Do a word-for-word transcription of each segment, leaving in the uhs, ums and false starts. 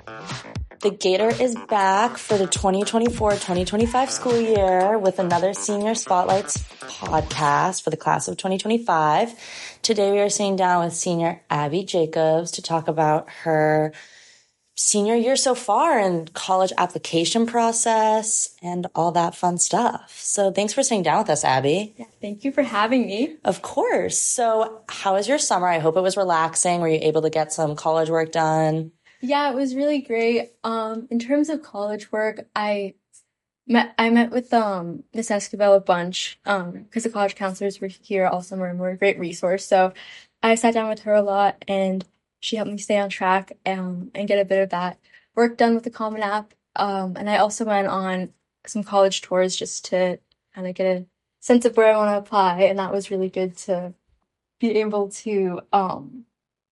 The Gator is back for the twenty twenty-four twenty twenty-five school year with another Senior Spotlights podcast for the class of twenty twenty-five. Today we are sitting down with Senior Abby Jacobs to talk about her senior year so far and college application process and all that fun stuff. So thanks for sitting down with us, Abby. Yeah, thank you for having me. Of course. So how was your summer? I hope it was relaxing. Were you able to get some college work done? Yeah, it was really great. Um, in terms of college work, I met I met with um Miss Escobar a bunch um because the college counselors were here all summer and were a great resource. So I sat down with her a lot, and she helped me stay on track um, and get a bit of that work done with the Common App. Um, and I also went on some college tours just to kind of get a sense of where I want to apply, and that was really good to be able to, um,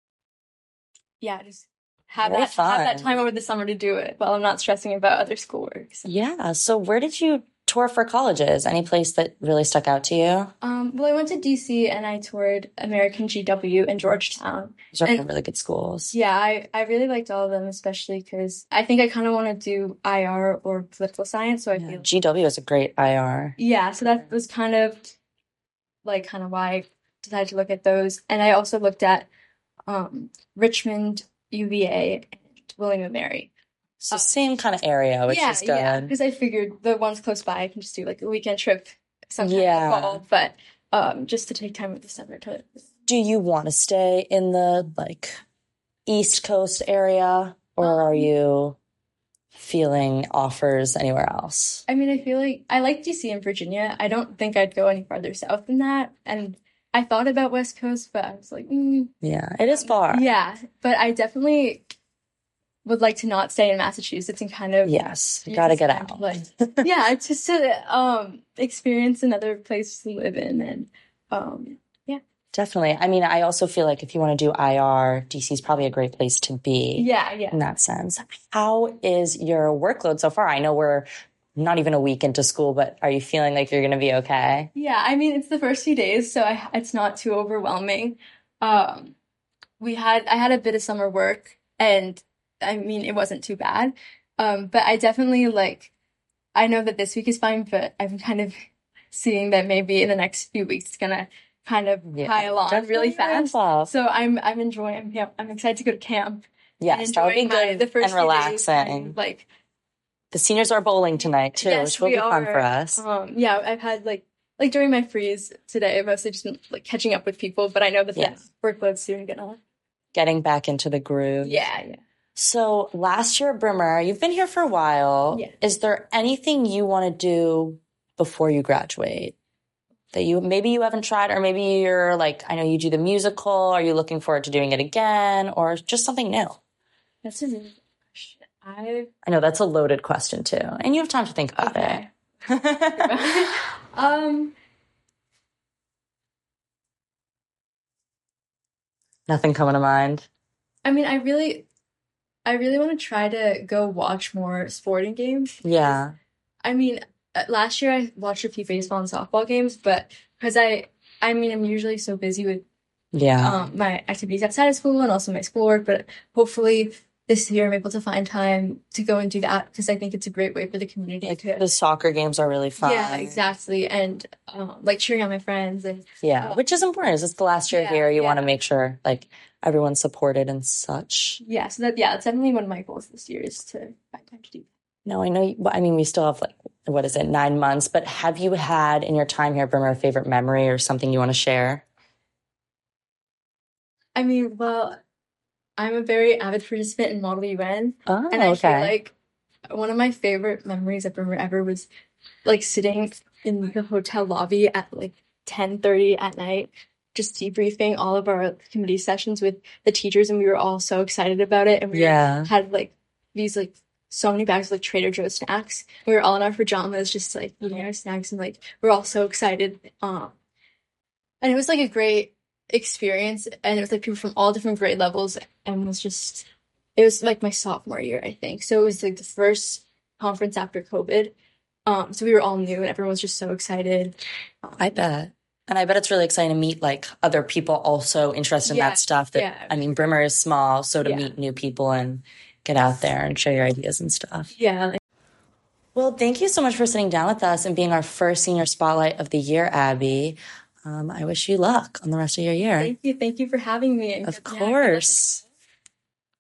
yeah, just have Very that have that fun. time over the summer to do it while I'm not stressing about other schoolwork. So. Yeah. So where did you tour for colleges? Any place that really stuck out to you? Um, well, I went to D C and I toured American G W in Georgetown. Those are And- really good schools. Yeah, I, I really liked all of them, especially because I think I kind of want to do I R or political science. So I Yeah, feel G W is a great I R. yeah, so that was kind of like kind of why I decided to look at those. And I also looked at um, Richmond, U V A, and William and Mary. So Uh, same kind of area, which yeah, is good. yeah, because I figured the ones close by I can just do like a weekend trip sometime Yeah. in the fall, but um, just to take time with the summer to. Do you want to stay in the like East Coast area, or are Um, you feeling offers anywhere else? I mean, I feel like I like D C and Virginia. I don't think I'd go any farther south than that. And I thought about West Coast, but I was like, mm, Yeah, it is far. yeah. But I definitely would like to not stay in Massachusetts and kind of Yes, you use gotta this get time to, out. like, yeah, just to um experience another place to live in, and um yeah, Definitely. I mean, I also feel like if you want to do I R, D C is probably a great place to be yeah, yeah. in that sense. How is your workload so far? I know we're not even a week into school, but are you feeling like you're going to be okay? Yeah, I mean, it's the first few days, so I, it's not too overwhelming. Um, we had I had a bit of summer work, and I mean, it wasn't too bad. Um, but I definitely like I know that this week is fine, but I'm kind of seeing that maybe in the next few weeks it's gonna kind of Yeah, pile on definitely really fast. ramp up. So I'm I'm enjoying. Yeah, I'm excited to go to camp. Yes, and that would be enjoying my- good the first and few days, relaxing. and, like. The seniors are bowling tonight too, Yes, which will we be fun are. for us. Um, yeah, I've had like like during my freeze today, I've mostly just been like catching up with people, but I know that Yeah. the workload's soon gonna. Getting back into the groove. Yeah, yeah. So last year, Brimmer, you've been here for a while. Yeah. Is there anything you want to do before you graduate that you maybe you haven't tried, or maybe you're like, I know you do the musical. Are you looking forward to doing it again, or just something new? That's a really good question. I I know that's a loaded question too, and you have time to think about okay. it. um, Nothing coming to mind. I mean, I really, I really want to try to go watch more sporting games. Yeah. I mean, uh, last year I watched a few baseball and softball games, but because I, I mean, I'm usually so busy with Yeah. um, my activities outside of school and also my schoolwork, but hopefully this year I'm able to find time to go and do that because I think it's a great way for the community Like to. the soccer games are really fun. Yeah, exactly. And um, like cheering on my friends and Yeah, Uh, which is important. Is it's the last year yeah, here? You want to yeah. make sure like everyone's supported and such. yeah, so that yeah, it's definitely one of my goals this year is to find time to do that. No, I know. You, well, I mean, we still have like what is it, nine months? But have you had in your time here, Brimmer, a favorite memory or something you want to share? I mean, well, I'm a very avid participant in Model U N, Oh, and I feel okay. like one of my favorite memories I've ever ever was like sitting in the hotel lobby at like ten thirty at night, just debriefing all of our committee sessions with the teachers, and we were all so excited about it, and we Yeah. had like these like so many bags of like Trader Joe's snacks. We were all in our pajamas, just like eating our snacks, and like we're all so excited. Um, and it was like a great experience, and it was like people from all different grade levels, and it was just it was like my sophomore year, I think. So it was like the first conference after COVID. Um, so we were all new, and everyone was just so excited. Um, I bet. And I bet it's really exciting to meet like other people also interested in Yeah, that stuff that, yeah. I mean, Brimmer is small. So to Yeah. meet new people and get out there and share your ideas and stuff. Yeah. Well, thank you so much for sitting down with us and being our first Senior Spotlight of the year, Abby. Um, I wish you luck on the rest of your year. Thank you. Thank you for having me. Of course.